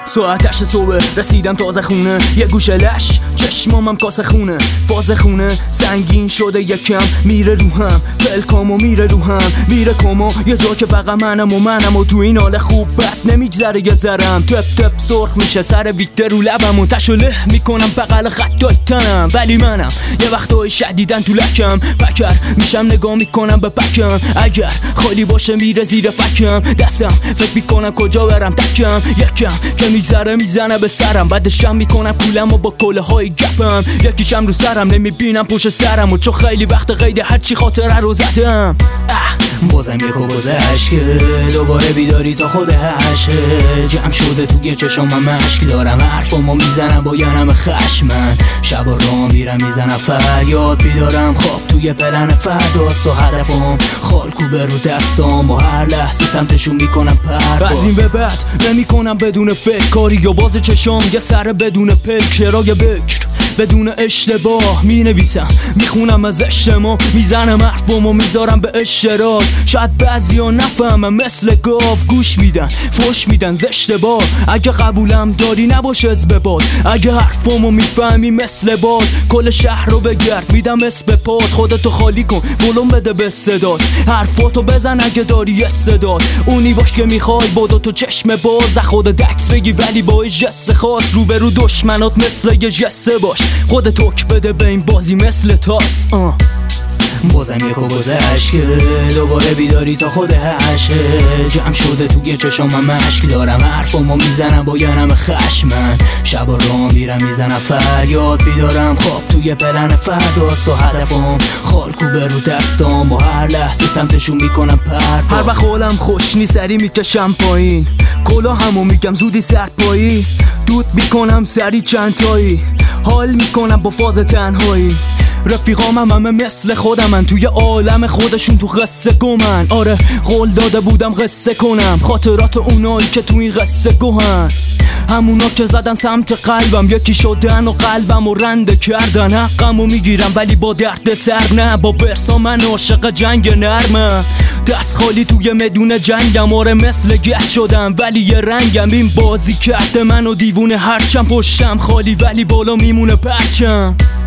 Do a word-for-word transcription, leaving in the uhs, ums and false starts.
ساعتش صبح رسیدم تازه خونه، یه گوشه لش چشمامم کاسه خونه، فاز خونه سنگین شده یکم، میره روحم پلکامو میره روحم میره کامو، یه جا که فقط منم و منم و تو این حال خوب بد نمیگذره یه ذرم، تپ تپ سرخ میشه سر ویکتر رو لبم و تشو له میکنم بغل خطای تنم، ولی منم یه وقتای شدیدن تو لکم پکر میشم نگاه میکنم به پکم، اگر خالی باشه میره زیر فکم، دستم فکر میکنم کجا برم تکم، یکم که میگذره میزنه به سرم، بعدشم میکنم پولم و با کله های گپم، یکیشم رو سرم نمیبینم پشت سرم و چون خیلی وقت قید هرچی خاطره رو زدم. بازم یکو گذشت که دوباره بیداری تا خود هشه، جمع شده توی چشام مشک دارم، حرفامو میزنم با یه نم خشمن، شبا را میرم میزنم فریاد بیدارم، خواب توی پلن فرداست و هدفم خالکو به رو دستام و هر لحظه سمتشون میکنم پرواز. از این به بعد نمیکنم بدون فکر کاری یا باز چشام یه سر بدون پک، شرای بکر بدون اشتباه می نویسم میخونم از اجتماع، میزنم حرفمو میذارم به اشتراک، شاید بعضیا نفهمم مثل گاف گوش میدن فوش میدن ز اشتباه، اگه قبولم داری نباشه از به باد، اگه حرفمو میفهمی مثل باد کل شهر رو بگرد میدم اسم به پاد، خودتو خالی کن ولوم بده به صدات، حرفاتو بزن اگه داری استعداد، اونی باش که میخوای بادو تو چشم باز، خودت دکس بگی ولی با جست خاص، رو به رو دشمنات مثل یه جسته باش، خودت حک بده به این بازی مثل تاس. آه. بازم یکو گذشت که دوباره بیداری تا خود هشه، جمع شده توی چشام مشک دارم، حرفامو میزنم با یه نم خشمن، شبا را میرم میزنم فریاد بیدارم، خواب توی پلن فرداست و هدفم خالکو به رو دستام و هر لحظه سمتشون میکنم پرواز. هر وقت حالم خوش نی سری میکشم پایین، کلا همو میگم زودی سر پایی، دود میکنم سری چند تایی، حال میکنم با فاز تنهایی، رفیقام هم همه مثل خودمن توی عالم خودشون تو قصه گمن، آره قول داده بودم قصه کنم خاطرات اونایی که تو این قصه گوهن، همونا که زدن سمت قلبم یکی شدن و قلبم و رنده کردن، حقمو میگیرم ولی با درد سر نه، با ورسا من عاشق جنگ نرمم، دست خالی توی مدون جنگم، آره مثل گت شدم ولی یه رنگم، این بازی کرده منو دیوونه، هرچم پشتم خالی ولی بالا میمونه پرچم.